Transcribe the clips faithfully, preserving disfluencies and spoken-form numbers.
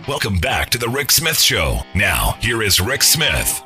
Welcome back to the Rick Smith Show. Now, here is Rick Smith.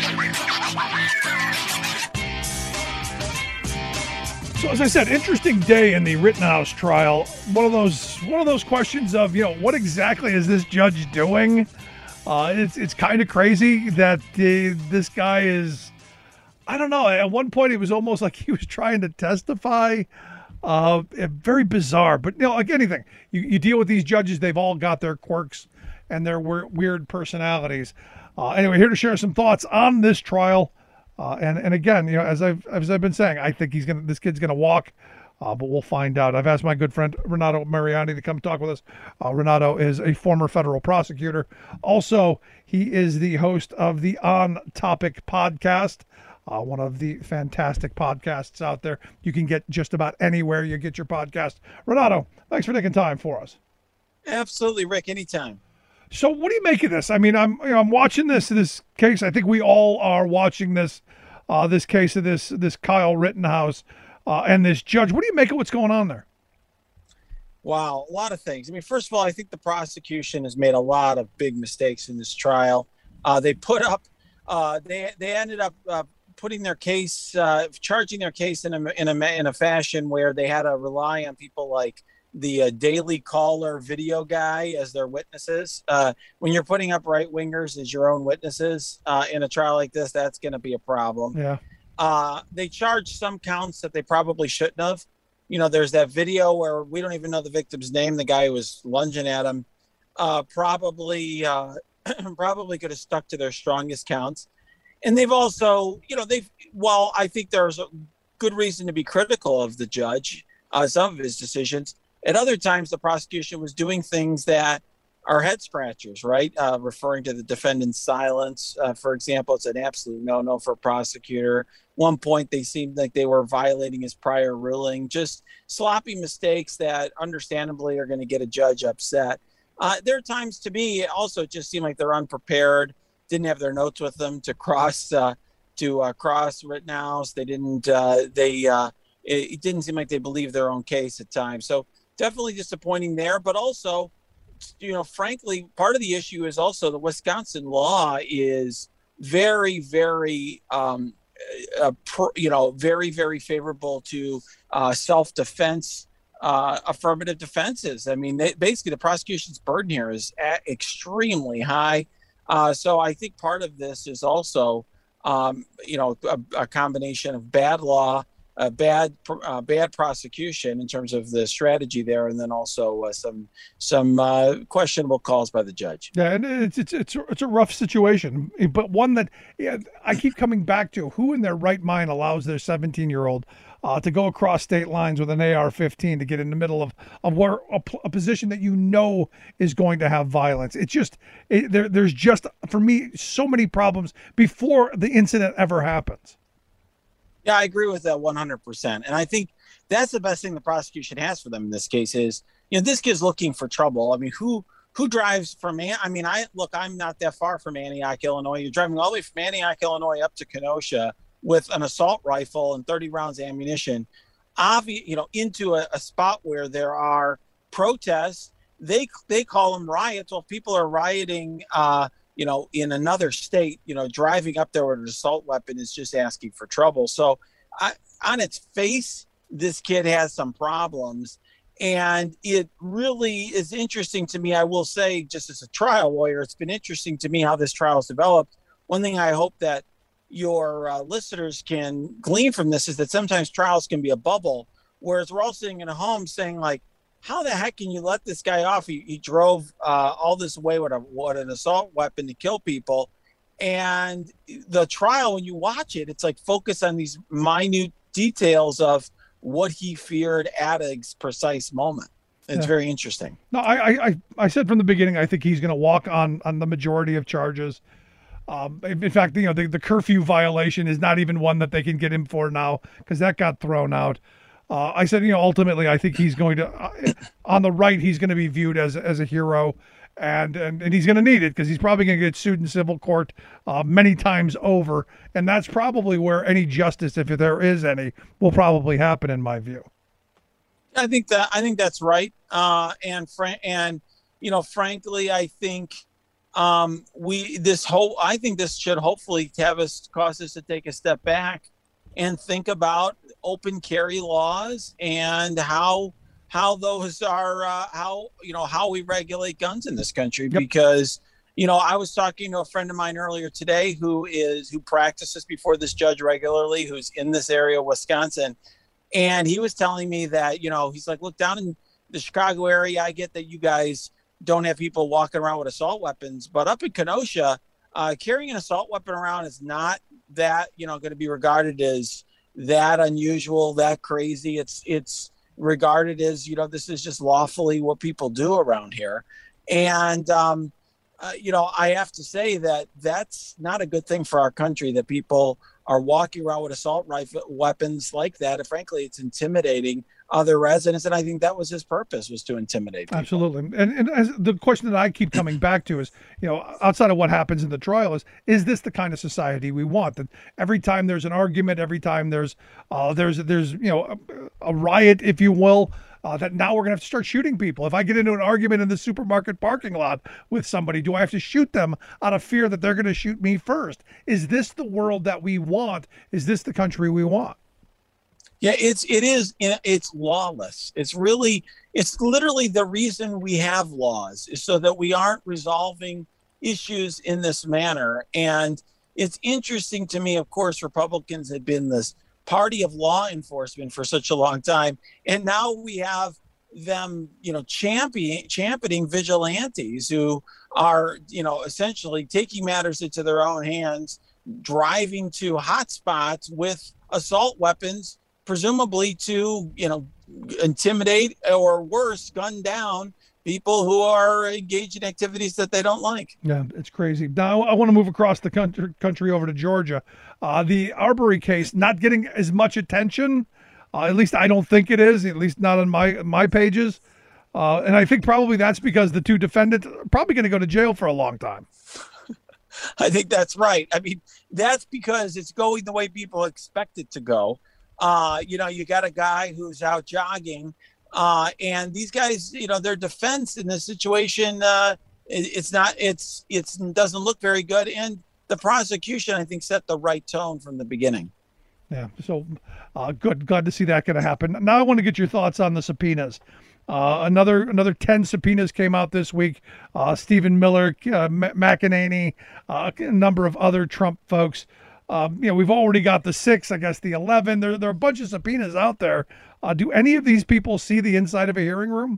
So, as I said, interesting day in the Rittenhouse trial. One of those, one of those questions of, you know, what exactly is this judge doing? Uh, it's it's kind of crazy that uh, this guy is, I don't know. At one point, it was almost like he was trying to testify. Uh, very bizarre. But, you know, like anything, you, you deal with these judges. They've all got their quirks and their weird, weird personalities. Uh, anyway, here to share some thoughts on this trial. Uh, and, and again, you know, as I've as I've been saying, I think he's gonna this kid's gonna walk, uh, but we'll find out. I've asked my good friend Renato Mariani to come talk with us. Uh, Renato is a former federal prosecutor. Also, he is the host of the On Topic podcast, uh, one of the fantastic podcasts out there. You can get just about anywhere you get your podcast. Renato, thanks for taking time for us. Absolutely, Rick. Anytime. So what do you make of this? I mean, I'm you know, I'm watching this this case. I think we all are watching this uh, this case of this this Kyle Rittenhouse uh, and this judge. What do you make of what's going on there? Wow, a lot of things. I mean, first of all, I think the prosecution has made a lot of big mistakes in this trial. Uh, they put up, uh, they they ended up uh, putting their case, uh, charging their case in a in a in a fashion where they had to rely on people like the uh, Daily Caller video guy as their witnesses. Uh, when you're putting up right wingers as your own witnesses uh, in a trial like this, that's going to be a problem. Yeah. Uh, they charged some counts that they probably shouldn't have. You know, there's that video where we don't even know the victim's name. The guy who was lunging at him uh, probably uh, probably could have stuck to their strongest counts. And they've also, you know, they've, well, I think there's a good reason to be critical of the judge, uh, some of his decisions. At other times, the prosecution was doing things that are head scratchers, right? Uh, referring to the defendant's silence, uh, for example, it's an absolute no-no for a prosecutor. One point, they seemed like they were violating his prior ruling, just sloppy mistakes that understandably are going to get a judge upset. Uh, there are times, to me, also just seem like they're unprepared, didn't have their notes with them to cross uh, to uh, cross Rittenhouse. They didn't. Uh, they uh, it, it didn't seem like they believed their own case at times. So. Definitely disappointing there, but also, you know, frankly, part of the issue is also the Wisconsin law is very, very, um, uh, pro, you know, very, very favorable to uh, self-defense, uh, affirmative defenses. I mean, they, basically, the prosecution's burden here is at extremely high. Uh, so I think part of this is also, um, you know, a, a combination of bad law, a bad uh, bad prosecution in terms of the strategy there, and then also uh, some some uh, questionable calls by the judge. Yeah, and it's it's it's a, it's a rough situation, but one that yeah, I keep coming back to. Who in their right mind allows their seventeen-year-old uh, to go across state lines with an A R fifteen to get in the middle of of where a, a position that you know is going to have violence? It's just it, there. There's just for me so many problems before the incident ever happens. Yeah, I agree with that one hundred percent. And I think that's the best thing the prosecution has for them in this case is, you know, this kid's looking for trouble. I mean, who who drives from, I mean, I look, I'm not that far from Antioch, Illinois. You're driving all the way from Antioch, Illinois up to Kenosha with an assault rifle and thirty rounds of ammunition, obvi- you know, into a, a spot where there are protests. They, they call them riots. Well, if people are rioting, uh, you know, in another state, you know, driving up there with an assault weapon is just asking for trouble. So I, on its face, this kid has some problems. And it really is interesting to me. I will say, just as a trial lawyer, it's been interesting to me how this trial has developed. One thing I hope that your uh, listeners can glean from this is that sometimes trials can be a bubble, whereas we're all sitting in a home saying, like, how the heck can you let this guy off? He, he drove uh, all this way with, a, with an assault weapon to kill people. And the trial, when you watch it, it's like focus on these minute details of what he feared at a precise moment. It's yeah. very interesting. No, I, I, I said from the beginning, I think he's going to walk on, on the majority of charges. Um, in fact, you know, the, the curfew violation is not even one that they can get him for now because that got thrown out. Uh, I said, you know, ultimately, I think he's going to, uh, on the right, he's going to be viewed as as a hero, and and, and he's going to need it because he's probably going to get sued in civil court uh, many times over, and that's probably where any justice, if there is any, will probably happen, in my view. I think that I think that's right, uh, and fr- and you know, frankly, I think um, we this whole I think this should hopefully have us cause us to take a step back and think about open carry laws and how how those are uh, how you know how we regulate guns in this country. Yep. Because you know, I was talking to a friend of mine earlier today who is who practices before this judge regularly, who's in this area of Wisconsin, and he was telling me that, you know, he's like, look, down in the Chicago area, I get that you guys don't have people walking around with assault weapons, but up in Kenosha, uh, carrying an assault weapon around is not that, you know, going to be regarded as that unusual, that crazy. It's it's regarded as, you know, this is just lawfully what people do around here. And, um, uh, you know, I have to say that that's not a good thing for our country, that people are walking around with assault rifle weapons like that. And frankly, it's intimidating other residents. And I think that was his purpose, was to intimidate people. Absolutely. And, and as the question that I keep coming back to is, you know, outside of what happens in the trial is, is this the kind of society we want? That every time there's an argument, every time there's, uh, there's, there's, you know, a, a riot, if you will, uh, that now we're going to have to start shooting people. If I get into an argument in the supermarket parking lot with somebody, do I have to shoot them out of fear that they're going to shoot me first? Is this the world that we want? Is this the country we want? Yeah, it's it is it's lawless. It's really it's literally the reason we have laws, is so that we aren't resolving issues in this manner. And it's interesting to me, of course, Republicans had been this party of law enforcement for such a long time, and now we have them, you know, champion championing vigilantes who are, you know, essentially taking matters into their own hands, driving to hot spots with assault weapons, presumably to, you know, intimidate or worse, gun down people who are engaged in activities that they don't like. Yeah, it's crazy. Now I want to move across the country, country over to Georgia. Uh, the Arbery case not getting as much attention. Uh, at least I don't think it is, at least not on my my pages. Uh, and I think probably that's because the two defendants are probably going to go to jail for a long time. I think that's right. I mean, that's because it's going the way people expect it to go. Uh, you know, you got a guy who's out jogging, uh, and these guys, you know, their defense in this situation, uh, it, it's not, it's, it's doesn't look very good. And the prosecution, I think, set the right tone from the beginning. Yeah. So uh, good. Glad to see that going to happen. Now I want to get your thoughts on the subpoenas. Uh, another another ten subpoenas came out this week. Uh, Stephen Miller, uh, McEnany, uh, a number of other Trump folks. Um, you know, we've already got the six, I guess the eleven. There, there are a bunch of subpoenas out there. Uh, do any of these people see the inside of a hearing room?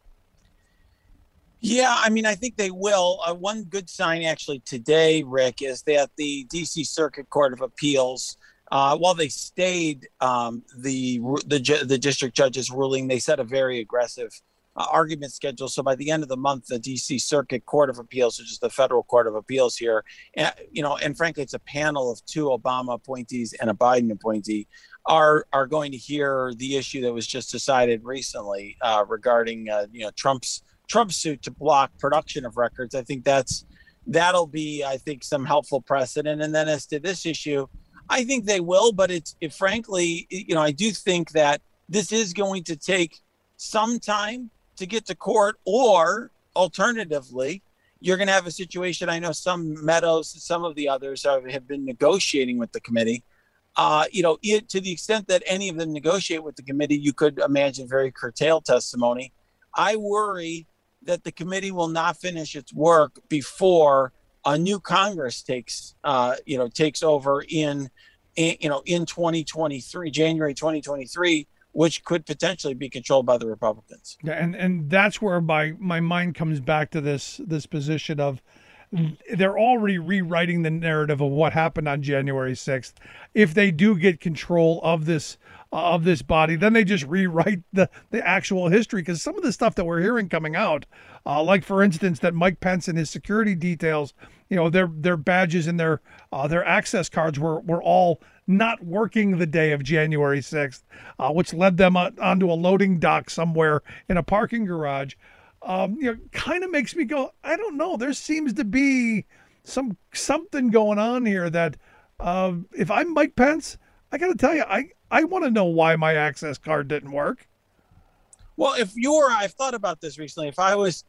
Yeah, I mean, I think they will. Uh, one good sign actually today, Rick, is that the D C Circuit Court of Appeals, uh, while they stayed um, the, the the district judge's ruling, they set a very aggressive uh, argument schedule. So by the end of the month, the D C Circuit Court of Appeals, which is the federal court of appeals here, and, you know, and frankly, it's a panel of two Obama appointees and a Biden appointee, are are going to hear the issue that was just decided recently uh, regarding uh, you know Trump's Trump's suit to block production of records. I think that's that'll be, I think, some helpful precedent. And then as to this issue, I think they will, but it's it, frankly, you know, I do think that this is going to take some time to get to court, or alternatively, you're going to have a situation. I know some Meadows, some of the others have, have been negotiating with the committee. Uh, you know, it, to the extent that any of them negotiate with the committee, you could imagine very curtailed testimony. I worry that the committee will not finish its work before a new Congress takes, uh, you know, takes over in, in, you know, in twenty twenty-three, January twenty twenty-three, which could potentially be controlled by the Republicans. Yeah, and and that's where my my mind comes back to this this position of, they're already rewriting the narrative of what happened on January sixth. If they do get control of this uh, of this body, then they just rewrite the, the actual history. Because some of the stuff that we're hearing coming out, uh, like for instance, that Mike Pence and his security details, you know, their their badges and their uh, their access cards were were all not working the day of January sixth, uh, which led them on, onto a loading dock somewhere in a parking garage. Um, you know, kind of makes me go, I don't know. There seems to be some something going on here that uh, if I'm Mike Pence, I got to tell you, I, I want to know why my access card didn't work. Well, if you're, I've thought about this recently. If I was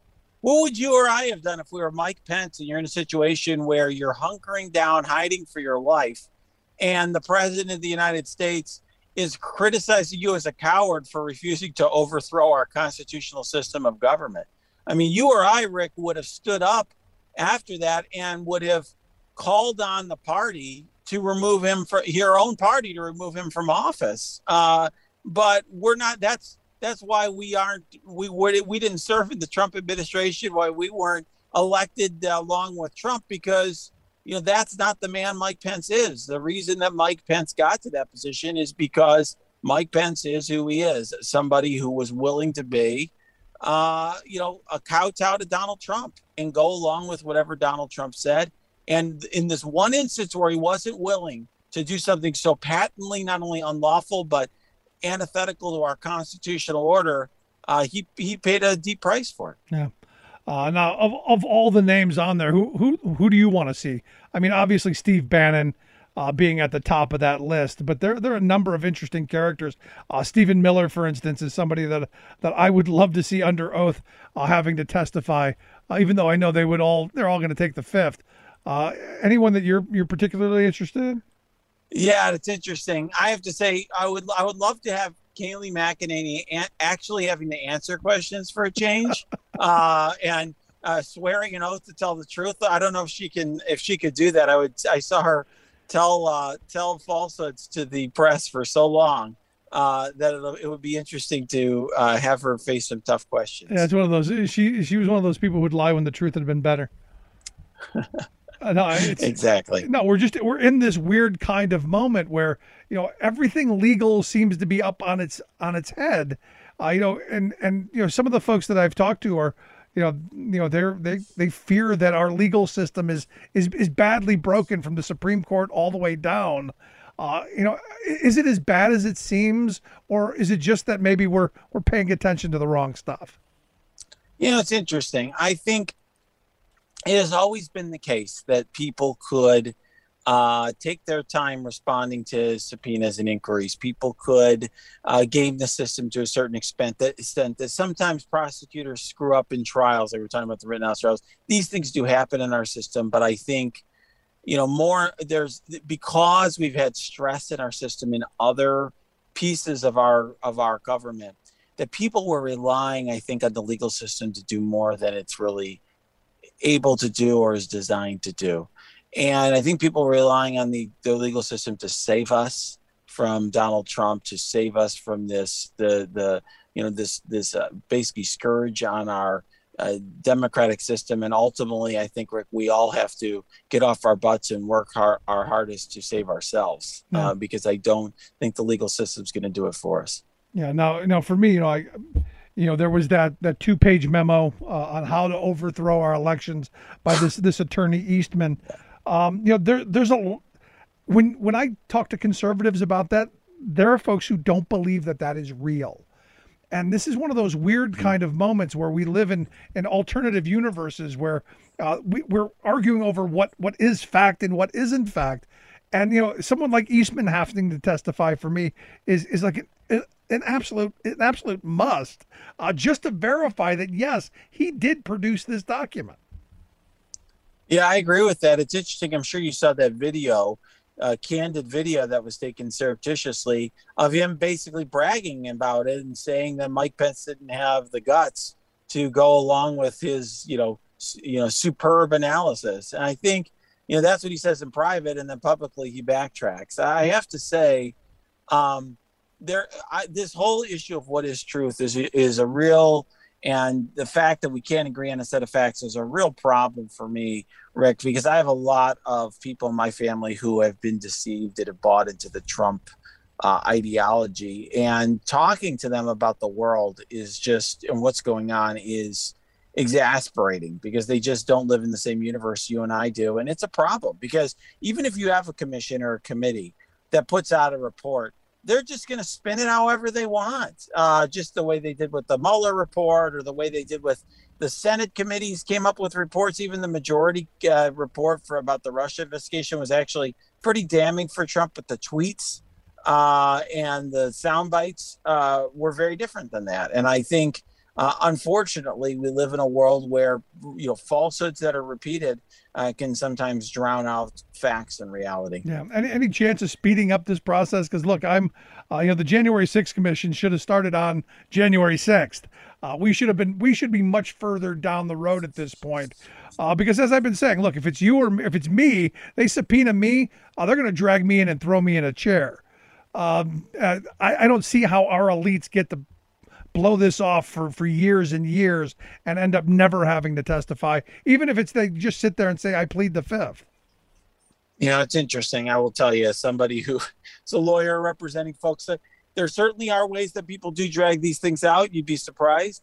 what would you or I have done if we were Mike Pence and you're in a situation where you're hunkering down, hiding for your life, and the president of the United States is criticizing you as a coward for refusing to overthrow our constitutional system of government? I mean, you or I, Rick, would have stood up after that and would have called on the party to remove him for your own party to remove him from office. Uh, but we're not. That's that's why we aren't. We were. We didn't serve in the Trump administration. Why we weren't elected uh, along with Trump, because you know that's not the man Mike Pence is. The reason that Mike Pence got to that position is because Mike Pence is who he is. Somebody who was willing to be, uh, you know, a kowtow to Donald Trump and go along with whatever Donald Trump said. And in this one instance where he wasn't willing to do something so patently not only unlawful but antithetical to our constitutional order, uh, he he paid a deep price for it. Yeah. Uh, now, of of all the names on there, who who who do you want to see? I mean, obviously Steve Bannon uh, being at the top of that list, but there there are a number of interesting characters. Uh, Stephen Miller, for instance, is somebody that that I would love to see under oath, uh, having to testify, uh, even though I know they would all they're all going to take the fifth. Uh, anyone that you're you're particularly interested in? Yeah, it's interesting. I have to say, I would I would love to have Kayleigh McEnany a- actually having to answer questions for a change, uh, and uh, swearing an oath to tell the truth. I don't know if she can if she could do that. I would. I saw her tell uh, tell falsehoods to the press for so long uh, that it, it would be interesting to uh, have her face some tough questions. Yeah, it's one of those. She she was one of those people who'd lie when the truth had been better. Uh, no, it's, exactly. No, we're just we're in this weird kind of moment where you know everything legal seems to be up on its on its head, uh, you know, and and you know some of the folks that I've talked to are, you know, you know they're they they fear that our legal system is is is badly broken from the Supreme Court all the way down. Uh, you know, is it as bad as it seems, or is it just that maybe we're we're paying attention to the wrong stuff? You know, it's interesting. I think it has always been the case that people could uh, take their time responding to subpoenas and inquiries. People could uh, game the system to a certain extent that, extent that sometimes prosecutors screw up in trials. Like we're talking about the Rittenhouse trials. These things do happen in our system, but I think, you know, more there's because we've had stress in our system in other pieces of our of our government that people were relying, I think, on the legal system to do more than it's really able to do or is designed to do. And I think people are relying on the, the legal system to save us from Donald Trump, to save us from this, the, the you know, this, this uh, basically scourge on our uh, democratic system. And ultimately, I think, Rick, we all have to get off our butts and work our, our hardest to save ourselves, yeah. uh, because I don't think the legal system is going to do it for us. Yeah. Now, now for me, you know, I, You know, there was that, that two-page memo uh, on how to overthrow our elections by this this attorney Eastman. Um, you know, there there's a when when I talk to conservatives about that, there are folks who don't believe that that is real, and this is one of those weird kind of moments where we live in in alternative universes where uh, we, we're arguing over what what is fact and what isn't fact. And, you know, someone like Eastman having to testify for me is, is like an, an absolute an absolute must, uh, just to verify that, yes, he did produce this document. Yeah, I agree with that. It's interesting. I'm sure you saw that video, uh, candid video that was taken surreptitiously of him basically bragging about it and saying that Mike Pence didn't have the guts to go along with his, you know, you know, superb analysis. And I think, you know, that's what he says in private, and then publicly he backtracks. I have to say, um, there, I, this whole issue of what is truth is is a real, and the fact that we can't agree on a set of facts is a real problem for me, Rick, because I have a lot of people in my family who have been deceived, that have bought into the Trump uh, ideology, and talking to them about the world is just, and what's going on is exasperating, because they just don't live in the same universe you and I do. And it's a problem, because even if you have a commission or a committee that puts out a report, they're just going to spin it however they want, uh, just the way they did with the Mueller report, or the way they did with the Senate committees came up with reports. Even the majority uh, report for about the Russia investigation was actually pretty damning for Trump, but the tweets uh, and the sound bites uh, were very different than that. And I think Uh, unfortunately, we live in a world where, you know, falsehoods that are repeated uh, can sometimes drown out facts and reality. Yeah. Any any chance of speeding up this process? Because look, I'm, uh, you know, the January sixth commission should have started on January sixth. Uh, we should have been, we should be much further down the road at this point. Uh, because as I've been saying, look, if it's you or if it's me, they subpoena me, uh, they're going to drag me in and throw me in a chair. Um, uh, I, I don't see how our elites get to blow this off for, for years and years and end up never having to testify, even if it's they just sit there and say, I plead the fifth. You know, it's interesting. I will tell you, as somebody who is a lawyer representing folks, that there certainly are ways that people do drag these things out. You'd be surprised.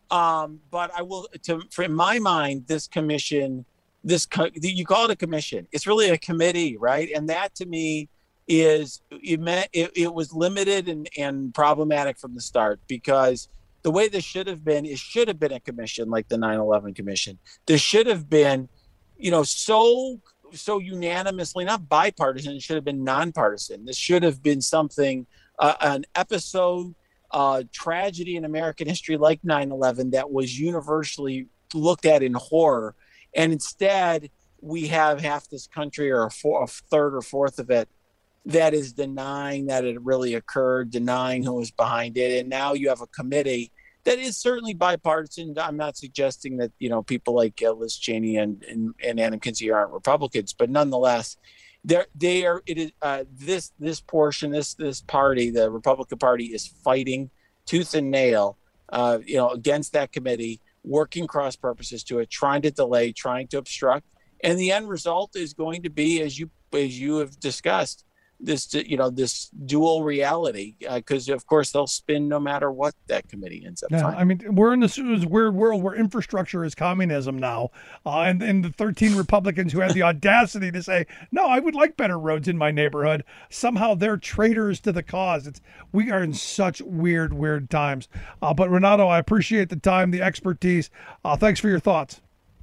Um, but I will, to, for in my mind, this commission, this co- you call it a commission. It's really a committee, right? And that to me is it meant it, it was limited and, and problematic from the start, because the way this should have been, it should have been a commission like the nine eleven commission. This should have been, you know, so so unanimously, not bipartisan, it should have been nonpartisan. This should have been something, uh, an episode, uh, tragedy in American history like nine eleven that was universally looked at in horror. And instead, we have half this country, or a, four, a third or fourth of it, that is denying that it really occurred, denying who was behind it. And now you have a committee that is certainly bipartisan. I'm not suggesting that, you know, people like uh, Liz Cheney and, and, and Adam Kinzinger aren't Republicans, but nonetheless, they're, they are, it is, uh, this, this portion, this, this party, the Republican Party, is fighting tooth and nail, uh, you know, against that committee, working cross purposes to it, trying to delay, trying to obstruct. And the end result is going to be, as you, as you have discussed, this, you know, this dual reality, because uh, of course they'll spin no matter what that committee ends up. Yeah, finding. I mean, we're in this weird world where infrastructure is communism now, uh, and and the thirteen Republicans who had the audacity to say, no, I would like better roads in my neighborhood, somehow they're traitors to the cause. It's we are in such weird, weird times. Uh, but Renato, I appreciate the time, the expertise. Uh, thanks for your thoughts.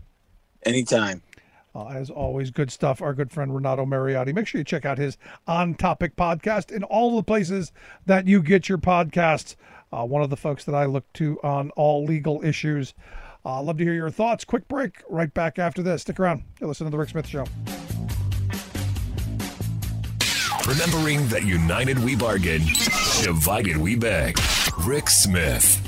Anytime. Uh, as always, good stuff. Our good friend Renato Mariotti. Make sure you check out his On Topic podcast in all the places that you get your podcasts. Uh, one of the folks that I look to on all legal issues. Uh, love to hear your thoughts. Quick break. Right back after this. Stick around. You're listening to The Rick Smith Show. Remembering that united we bargain, divided we beg. Rick Smith.